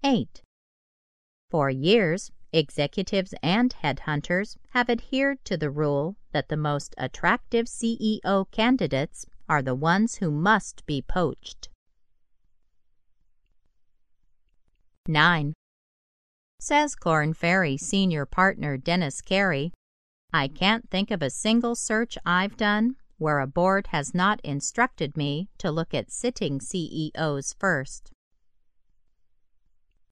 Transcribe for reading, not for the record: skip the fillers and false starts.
8. For years, executives and headhunters have adhered to the rule that the most attractive CEO candidates are the ones who must be poached. 9. Says Korn Ferry senior partner Dennis Carey, "I can't think of a single search I've done where a board has not instructed me to look at sitting CEOs first.